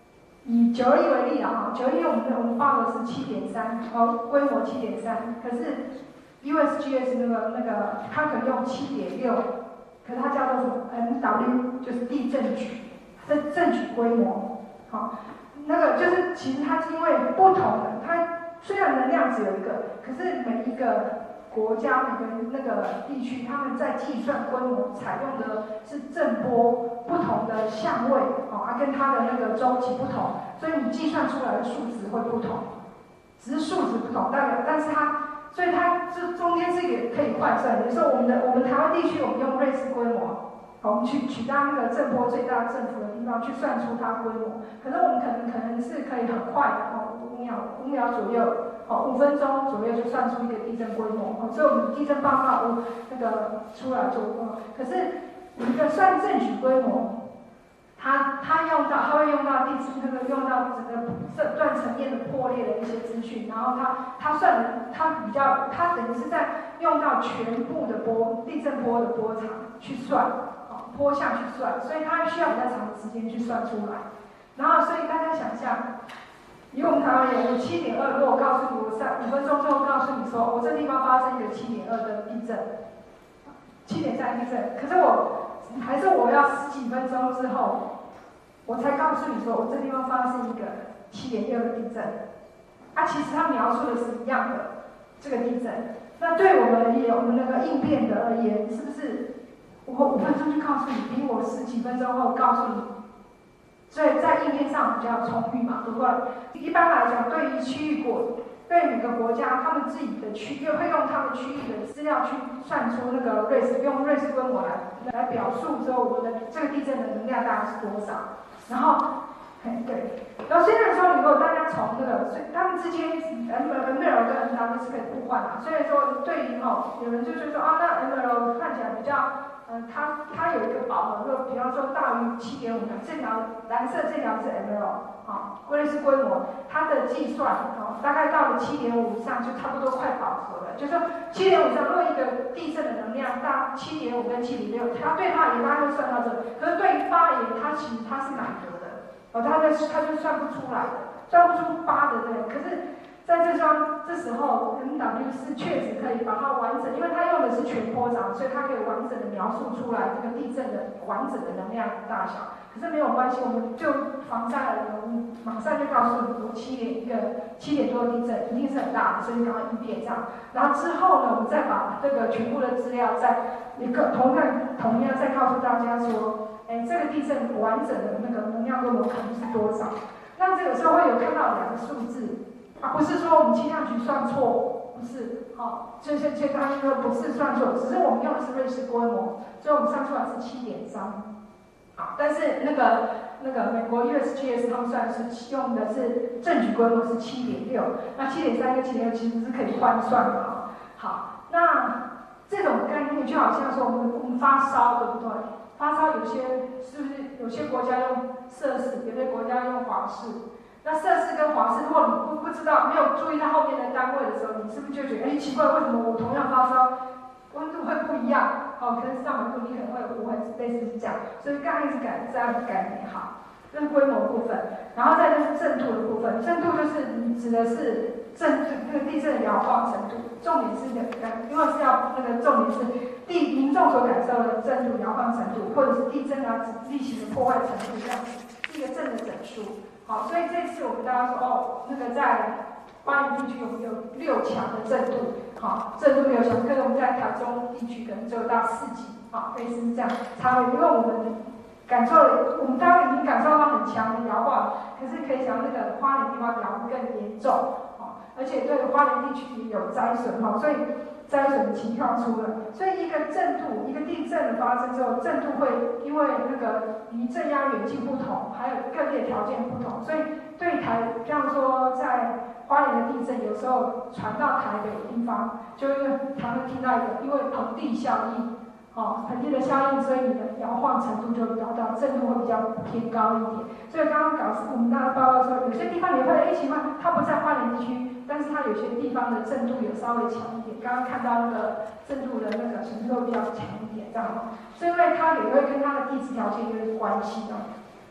以九二一为例啊，哈，九二一我们我们报的是七点三，哦，规模七点三，可是 U S G S 那个那个它可能用七点六，可是它叫做什么 M W， 就是地震局，震震局规模，好，那个就是其实它是因为不同的，它虽然能量只有一个，可是每一个国家每个那个地区，他们在计算规模采用的是震波不同的相位，哦，啊，跟它的那个周期不同，所以你计算出来的数值会不同，只是数值不同，但但是它，所以它这中间是也可以换算。比如说我们的我们台湾地区，我们用瑞士规模，我们去取到那个震波最大振幅的地方去算出它规模，可是我们可能可能是可以很快的哦，五秒五秒左右。哦，五分钟左右就算出一个地震规模，哦，所以我们地震报告我那个出来就，哦，可是一个算震局规模，它它用到，它会用到地质那个用到整个这断层面的破裂的一些资讯，然后它它算的它比较，它等于是在用到全部的波地震波的波长去算，哦，波向去算，所以它需要比较长的时间去算出来，然后所以大家想象。以我们台湾有七点二，如果我告诉你，我三五分钟之后告诉你说，我这地方发生一个七点二的地震，七点三地震，可是我还是我要十几分钟之后，我才告诉你说，我这地方发生一个七点六的地震。啊，其实它描述的是一样的这个地震。那对我们而言，我们那个应变的而言，是不是我五分钟就告诉你，比我十几分钟后告诉你？所以在应变上比较充裕嘛，对不对？一般来讲，对于区域国，对每个国家，他们自己的区域会用他们区域的资料去算出那个瑞士，用瑞士规模来来表述之后，我们的这个地震的能量大概是多少？然后，哎对，然后虽然说如果大家从那个，所以他们之间 M M L 跟 M W 是可以互换嘛，所以说对于哈，有人就觉得说啊，那 M L 看起来比较。呃，它它有一个饱和度，比方说大于七点五，这条蓝色这条是 M L 啊，瑞士规模，它的计算啊，大概到了七点五以上就差不多快饱和了。就是说七点五以上，如果一个地震的能量大七点五跟七点六，它对它也大概会算到这，可是对于八也它其实它是满格的，哦，它的它就算不出来的，算不出八的对，可是。在这张这时候 ，M W 是确实可以把它完整，因为它用的是全波长，所以它可以完整的描述出来这个地震的完整的能量大小。可是没有关系，我们就防灾了，我们马上就告诉你，我七点一个七点多的地震一定是很大的，所以赶快应变这样。然后之后呢，我们再把这个全部的资料再一个同样同样再告诉大家说，哎，这个地震完整的那个能量规模可能是多少？那这个时候会有看到两个数字。啊，不是说我们气象局算错，不是，好、哦，这些这他说不是算错，只是我们用的是瑞士规模，所以我们算出来是七点三，好，但是那个那个美国 U S G S 他们算是用的是震局规模是七点六，那七点三跟七点六其实是可以换算的啊。好，那这种概念就好像说我们我们发烧，对不对？发烧有些是不是有些国家用摄氏，有些国家用华氏？那摄氏跟华氏，如果你不不知道，没有注意到后面的单位的时候，你是不是就觉得，哎，奇怪，为什么我同样发烧，温度会不一样？哦，可能是上百度，你可能会误会，类似是这样。所以概念是改这样的概念，好，这是规模部分。然后再就是震度的部分，震度就是指的是震那个地震的摇晃程度，重点是感，因为是要那个重点是地民众所感受的震度摇晃程度，或者是地震啊力行的破坏程度这样子，是一个震的整数。好，所以这次我们大家说哦，那个在花莲地区有有六强的震度，好，震度六强，可是我们在台中地区可能只有到四级，好，类似这样差别，因为我们感受，我们当然已经感受到很强的摇晃，可是可以想那个花莲地方摇得更严重，好，而且对花莲地区也有灾损，哈，所以灾损的情况出了，所以一个震度，一个地震的发生之后，震度会因为那个离震压远近不同，还有各地的条件不同，所以对台，这样说在花莲的地震，有时候传到台北的地方，就因为他们听到一个，因为盆地效应，哦，盆地的效应，所以你的摇晃程度就比较大，震度会比较偏高一点。所以刚刚搞我们大家报告说，有些地方你会发现，哎，奇怪，它不在花莲地区。但是它有些地方的震度有稍微强一点，刚刚看到那个震度的那个程度比较强一点，这样哈，所以因为它也会跟它的地质条件有点关系的。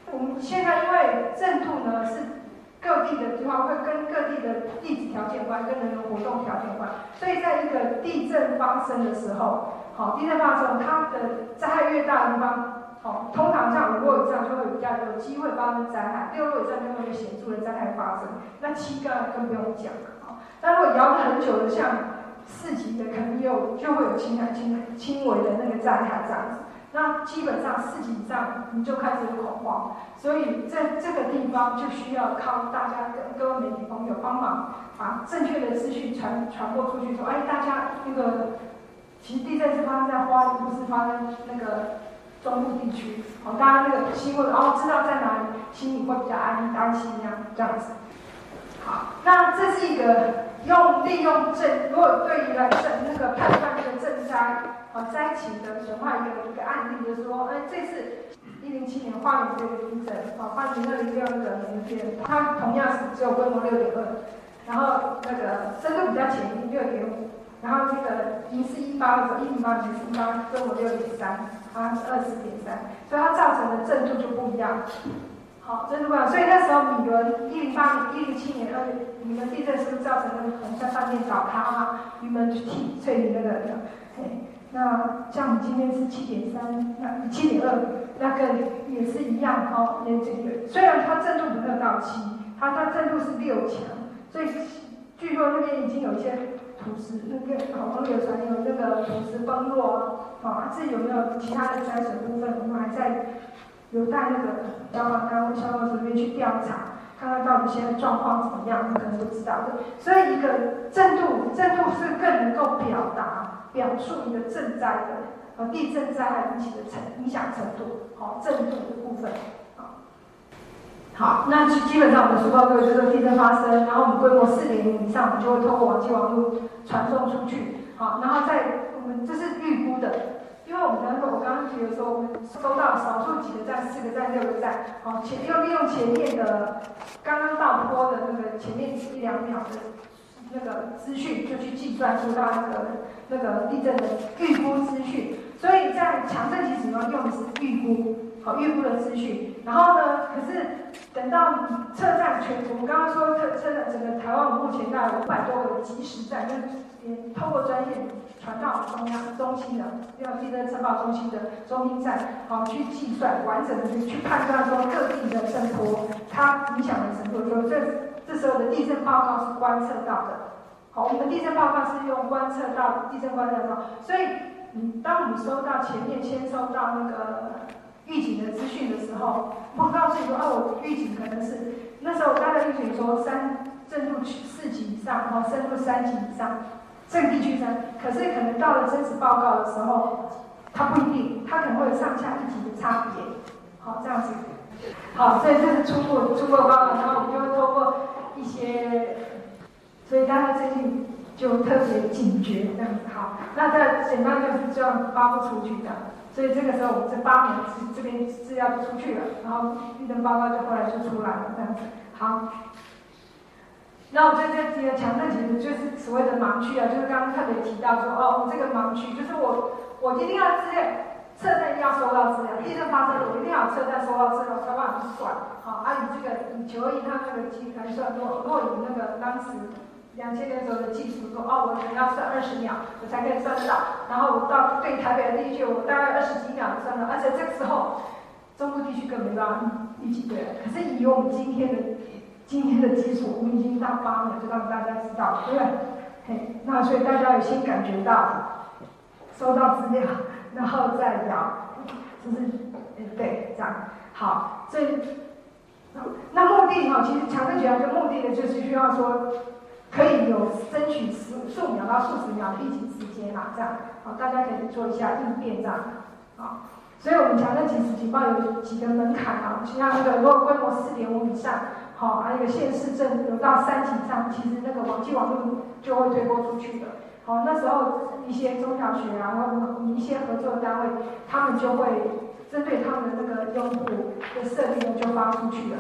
我们现在因为震度呢是各地的地方会跟各地的地质条件有关，跟人的活动条件有关，所以在一个地震发生的时候，好，地震发生，它的灾害越大的地方，好，通常像五落以上就会比较有机会发生灾害，六落以上就会有显著的灾害发生，那七个更不用讲了，好，那如果摇得很久的，像四级的，可能有就会有轻微轻轻微的那个灾害这样子。那基本上四级以上你就开始有恐慌，所以在这个地方就需要靠大家跟各位媒体朋友帮忙，把正确的资讯传传播出去。说，哎，大家那个其实地震是发生在花莲，不是发生那个中部地区。好，大家那个新闻哦知道在哪里，心里会比较安安心呀，这样子。好，那这是一个用利用震，如果对于来震那个判断这个震灾。好，灾情的损坏一个一个案例，就是说，哎，这次一零七年花莲这个地震，好，花莲二零六那个年片，它同样是只有规模六点二，然后那个深度比较浅一六点五，然后那个零四一八的时候，一零八年一八规模六点三，它是二十点三，所以它造成的震度就不一样。好，震度不一样，所以那时候米伦一零八年、一零七年二你们地震是不是造成那个红山饭店倒塌啊？你们去替翠林那个的，哎。那像我们今天是七点三，那七点二，那个也是一样哦。也这个虽然它震度没有到七，它它震度是六强，所以据说那边已经有一些土石，那个好像流传有那个土石崩落啊，啊，至于有没有其他的灾损部分，我们还在有待那个消防单位、消防这边去调查。看看到底现在状况怎么样，可能不知道的。所以一个震度，震度是更能够表达、表述一个震灾的呃地震灾害引起的程影响程度，好、哦，震度的部分。好，好，那基本上我们书报都有这个地震发生，然后我们规模四点零以上，我们就会透过网际网络传送出去。好，然后在我们这是预估的。因为我们刚刚我刚刚提的说，我们收到少数几个站、四个站、六个站，好，前又利用前面的刚刚到坡的那个前面一两秒的那个资讯，就去计算出它那个那个地震的预估资讯。所以在强震级指标用的是预估，好，预估的资讯。然后呢，可是等到测站全，我们刚刚说测测整个台湾目前大概有五百多个即时站，也也透过专线传到中央中心的，要地震测报中心的中心站，好去计算完整的去判断说各地的震波它影响的程度。说这这时候的地震报告是观测到的，好，我们的地震报告是用观测到地震观测到，所以嗯，当我们收到前面先收到那个预警的资讯的时候，我告诉你说，哦，我预警可能是那时候大概预警说三震度四级以上，然后深度三级以上。这个地区三，可是可能到了真实报告的时候，它不一定，它可能会有上下一级的差别。好，这样子。好，所以这是初步初步报告，然后我们就会透过一些，所以大家最近就特别警觉这样子。好，那这简单就是这样发布出去的。所以这个时候我们这八年是这边资料就出去了，然后预震报告就后来就出来了这样子。好。那我在这提的强震其实就是所谓的盲区啊，就是刚刚特别提到说，哦，我这个盲区就是我我一定要资料，测站要收到资料，地震发生了，我一定要有测站收到资料才办法去算。好，啊，你这个以九二一它那个机来算，如果如果以那个当时两千年时候的技术说，哦，我可能要算二十秒，我才可以算得到，然后我到对台北的地区，我大概二十几秒就算到，而且这个时候中部地区更没办法预计对了。可是以我们今天的今天的技术，我们已经到八秒，就让大家知道，对不对？嘿，那所以大家有先感觉到收到资料，然后再聊，就是，对，这样好。所以，那目的哈，其实强震学的目的呢，就是需要说，可以有争取十数秒到数十秒的预警时间啦，这样好，大家可以做一下应变，这样好。所以我们强震即时警报有几个门槛啊，像那个如果规模四点五以上。好，还有一个县市镇有到三级以上，其实那个网际网络就会推播出去的。好，那时候一些中小学啊，或者一些合作单位，他们就会针对他们的那个用户的设定就发出去啊。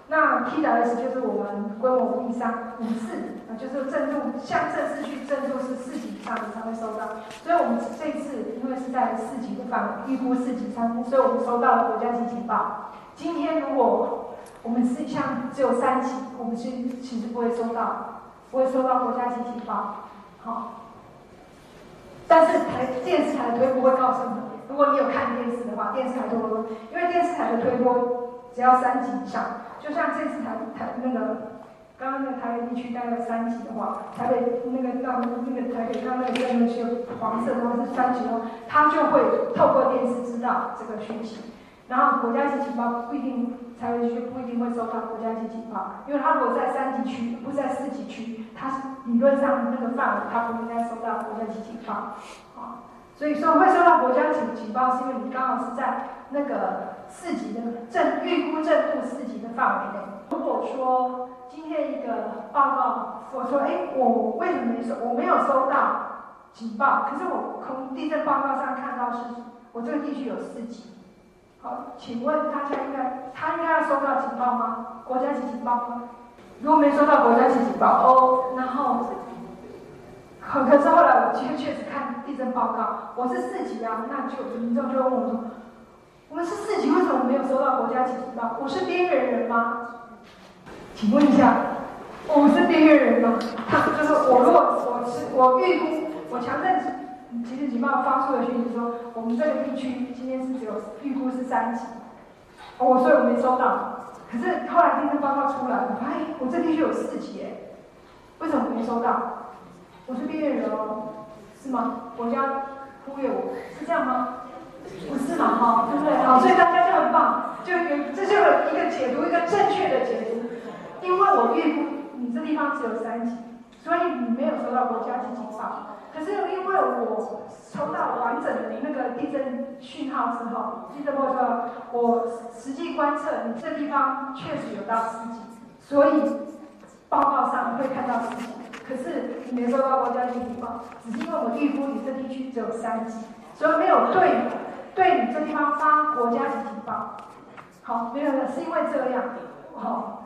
那 T W S 就是我们规模五以上五四，啊，就是震度像这次去震度是四级以上的才会收到。所以我们这一次因为是在四级的范围，预估四级上面，所以我们收到了国家级警报。今天如果我们是像只有三级，我们其实其实不会收到，不会收到国家级警报。好，但是台电视台的推播会告诉你，如果你有看电视的话，电视台推播，因为电视台的推播只要三级以上，就像这次台台那个刚刚那个台北地区大概三级的话，台北那个到那个台北到那个热门区黄色的话是三级的话，它就会透过电视知道这个讯息。然后国家级警报不一定才会去，不一定会收到国家级警报，因为它如果在三级区，不在四级区，它是理论上那个范围，它不应该收到国家级警报。啊，所以说会收到国家级警报，是因为你刚好是在那个四级的震预估震度四级的范围内。如果说今天一个报告，我说，哎，我为什么没收？我没有收到警报，可是我从地震报告上看到是，我这个地区有四级。好，请问大家应该，他应该要收到警报吗？国家级警报吗？如果没收到国家级警报，哦，然后，可可是后来我确确实看地震报告，我是四级啊，那就民众就问我说，我们是四级，为什么没有收到国家级警报？我是边缘人吗？请问一下，我是边缘人吗？他就是我，如果我是我预估，我强震。即时警报发出的讯息说，我们这个地区今天是只有预估是三级，哦，所以我没收到。可是后来地震报告出来，我发现我这地区有四级耶，为什么没收到？我是边缘人哦，是吗？国家忽略我，是这样吗？不是嘛，哈，对不对？好，所以大家就很棒，就有这就有一个解读，一个正确的解读。因为我预估你这地方只有三级，所以你没有收到国家级警报。可是因为我收到完整的那个地震讯号之后，地震报告，我实际观测，你这地方确实有到四级，所以报告上会看到四级。可是你没收到国家级警报，只是因为我预估你这地区只有三级，所以没有对对你这地方发国家级警报。好，没有了，是因为这样。好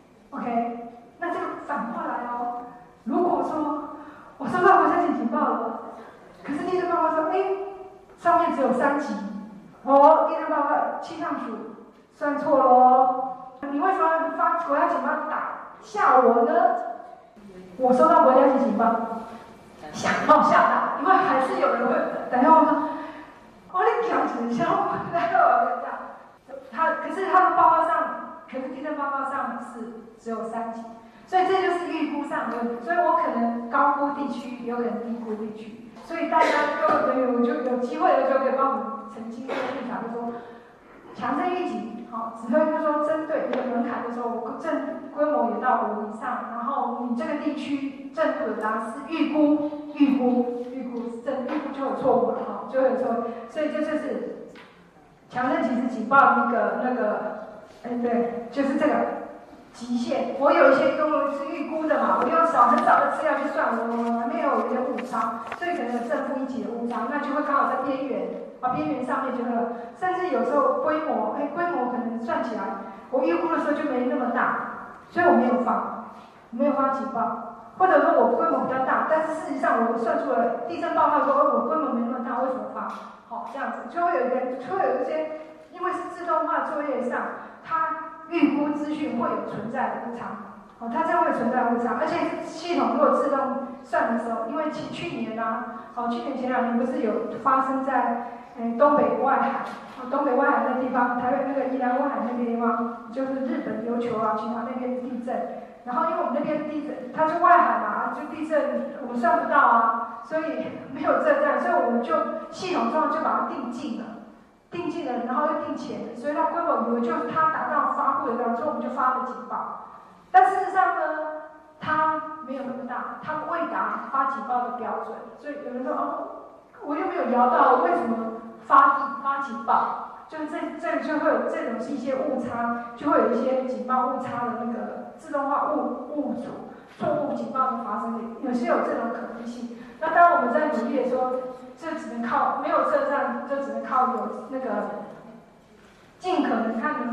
，OK， 那这个反过来哦，如果说我收到国家级警报了，可是地震报告说，哎，上面只有三级，哦，地震报告气象署算错了哦，你为什么发国家警报打吓我呢？我收到国家级警报，吓到吓到，因为还是有人会等一下我说，哦，你讲直销，然后我就这样，他可是他们报告上，可是地震报告上是只有三级。所以这就是预估上的问题，所以我可能高估地区，有可能低估地区。所以大家各位朋友，我就有机会的时候可以帮我们澄清这个立场，就说强震预警，好，指挥就说针对这个门槛的时候，我震规模也到五以上，然后你这个地区震度有达是预估，预估，预估，震预估就有错误了，哈，就会有错误。所以这就是强震其实警报那个那个，哎，对，就是这个。极限，我有一些用的是预估的嘛，我用少很少的资料去算，我还没有有一些误差，所以可能有正负一级的误差，那就会刚好在边缘，啊边缘上面就会，甚至有时候规模，哎规模可能算起来，我预估的时候就没那么大，所以我没有发，没有发警报，或者说我规模比较大，但是事实上我算出了地震报告说，我规模没那么大，为什么发？好，这样子就会有一个，就会有一些，因为是自动化作业上，它。预估资讯会有存在的误差，哦，它这样会存在误差，而且系统如果自动算的时候，因为其去年啊，哦，去年前两年不是有发生在嗯东北外海，哦，东北外海那地方，台北那个宜兰外海那边地方，就是日本琉球啊，其他那边地震，然后因为我们那边地震，它是外海嘛，就地震我们算不到啊，所以没有这样，所以我们就系统上就把它定近了。定进了，然后又定钱，所以它规模以为就是它达到发布的量，所以我们就发了警报。但事实上呢，它没有那么大，它未达发警报的标准。所以有人说哦，我又没有摇到，为什么发发警报？就是这这就会有这种是一些误差，就会有一些警报误差的那个自动化误误组错误警报的发生，有些有这种可能性。那当我们在努力的时候，这只能靠没有测站，就只能靠有那个尽可能看能不能增加。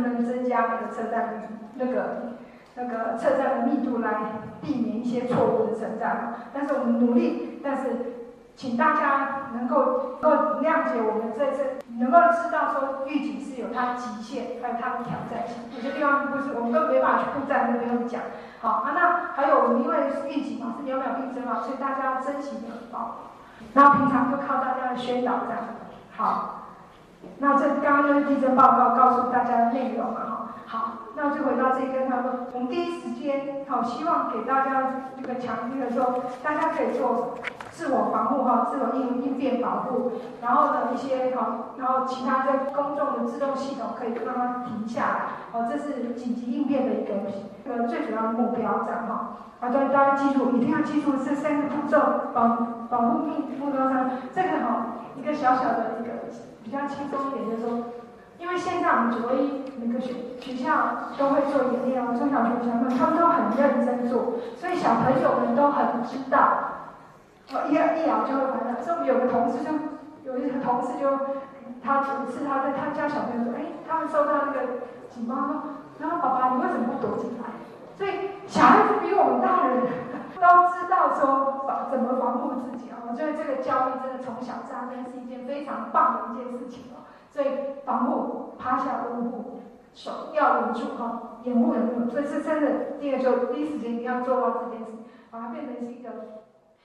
加那个车站那个那个车站的密度来避免一些错误的称赞。但是我们努力，但是请大家能够能够谅解我们这次，能够知道说预警是有它极限，还有它的挑战性。有些地方不是我们根本没办法去布站，都不用讲。好啊，那还有我们因为预警嘛是秒秒必争嘛，所以大家要珍惜秒报。然后平常就靠大家的宣导这样。好，那这刚刚就是地震报告告诉大家的内容嘛哈。好，那就回到这个他说，我们第一时间好希望给大家这个强烈的说，大家可以做自我防护哈，自我应应变保护，然后呢一些好，然后其他的公众的自动系统可以让它停下来，哦，这是紧急应变的一个这个最主要的目标，这样哈。啊，对，大家记住，一定要记住这三个步骤，保保护目目标上，这个哈一个小小的一个比较轻松一点，就是说。因为现在我们九二一每个学学校都会做演练哦，中小学生们他们都很认真做，所以小朋友们都很知道，哦一一摇就会回来。所以我们有个同事就有一个同事就他有一次他在他教小朋友说，哎，他们收到那个警报说，然后爸爸你为什么不躲进来？所以小孩子比我们大人都知道说防怎么防护自己啊，我觉得这个教育真的从小扎根是一件非常棒的一件事情哦。所以防护、趴下、稳护、手要稳住哈，掩护人物，所以是真的，第一个就第一时间一定要做到这件事，把它变成是一个